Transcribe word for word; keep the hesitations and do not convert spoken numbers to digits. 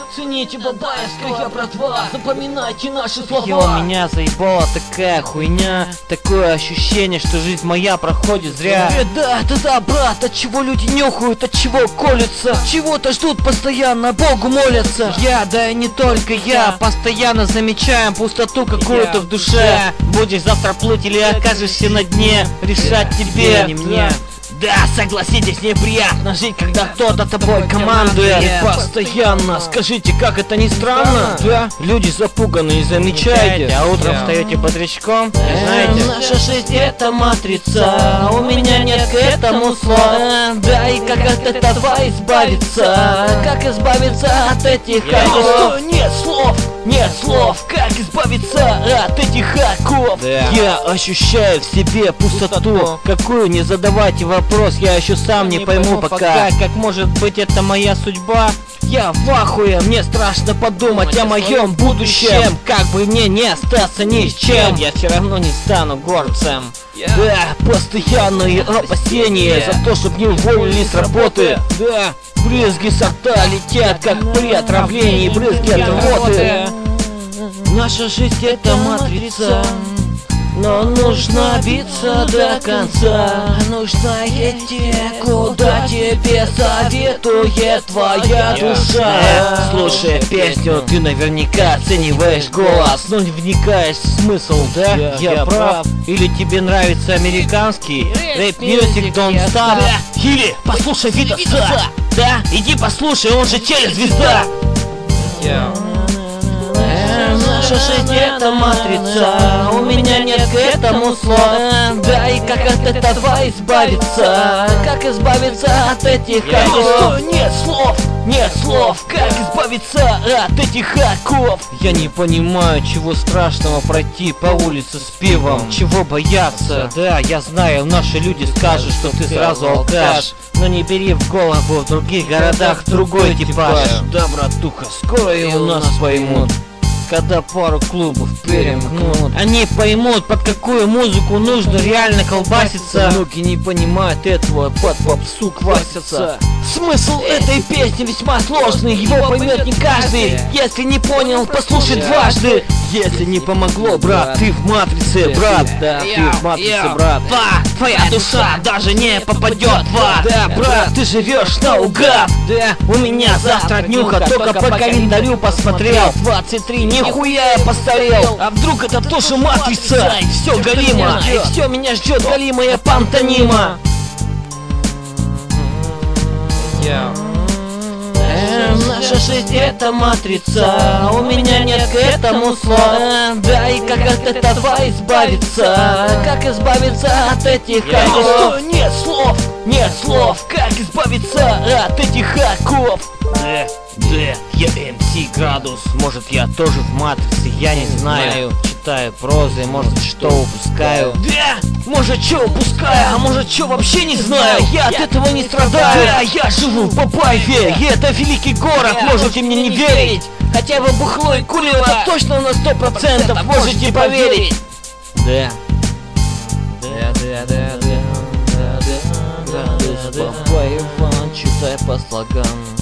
Цените бабаевская братва, запоминайте наши слова. Йо, меня заебала такая хуйня, такое ощущение, что жизнь моя проходит зря. Э, да, да, да, брат, от чего люди нюхают, от чего колются, чего-то ждут постоянно, Богу молятся. Я, да и не только я, постоянно замечаем пустоту какую-то в душе. Будешь завтра плыть или окажешься на дне, решать тебе, не мне. Да, согласитесь, неприятно жить, когда кто-то тобой командует. Yeah. Постоянно, скажите, как это не странно? Да, люди запуганные, замечайте. А утром Yeah. встаете бодрячком, Э, знаете. Наша жизнь это матрица, у меня нет к этому слов. Э, Да, и как от этого избавиться? Как избавиться от этих оков? Нет слов, нет слов, как избавиться от этих оков? Да. Я ощущаю в себе пустоту, какую не задавайте вопрос, я еще сам не, Не пойму пока. Как может быть это моя судьба? Я в ахуе, мне страшно подумать о моем будущем. Как бы мне не остаться ни с чем, я все равно не стану гордцем. Да, постоянные опасения за то, чтобы не уволили с работы. Да, брызги со рта летят, как при отравлении, брызги от рвоты. Наша жизнь это матрица, но нужно биться до конца. Нужно идти, куда тебе советует твоя душа. Э, Слушая песню, ты наверняка оцениваешь голос, но не вникаешь в смысл, да? Я, Я я прав. прав. Или тебе нравится американский рэп мьюзик Don't Stop? Да. Или послушай Витаса. Да, иди послушай, он же телезвезда. Yeah. Э, Наша жизнь это матрица, у меня нет к этому слов. Да, и как от этого избавиться? Как избавиться от этих оков? Нет слов, нет слов, как избавиться от этих оков? Я не понимаю, чего страшного пройти по улице с пивом. Чего бояться? Да, я знаю, наши люди скажут, что ты сразу алкаш. Но не бери в голову, в других городах другой типаж. Да, братуха, скоро и у нас поймут, Когда пару клубов перемкнут, они поймут, под какую музыку нужно реально колбаситься. Внуки не понимают этого, под попсу квасятся. Смысл этой песни весьма сложный, его поймет не каждый. Если не понял, послушай дважды. Если не помогло, брат, ты в матрице, брат. Да, ты в матрице, брат. Ба, твоя душа даже не попадет в ад. Да, брат, ты живешь наугад. Да, у меня завтра днюха, только по календарю посмотрел. двадцать три, нихуя я постарел. А вдруг это тоже матрица? И все галимо, и все меня ждет галимая пантонима. Yeah. Э, Наша жизнь это матрица, у меня нет к этому слов. Да, и как от этого избавиться? Как избавиться от этих оков? Нет слов, нет слов, как избавиться от этих оков? Да, да, я эм си Градус. Может, я тоже в матрице, я не знаю. Читаю прозы, может, что упускаю. Да, может, что упускаю, а может, что вообще не знаю. Я от этого не страдаю. Да, я живу в Бабаеве, и это великий город, можете мне не верить. Хотя бы бухло и курил, это точно на сто процентов можете поверить. Да. Да, да, да, да, да, да, Бабаева, читай по слогам.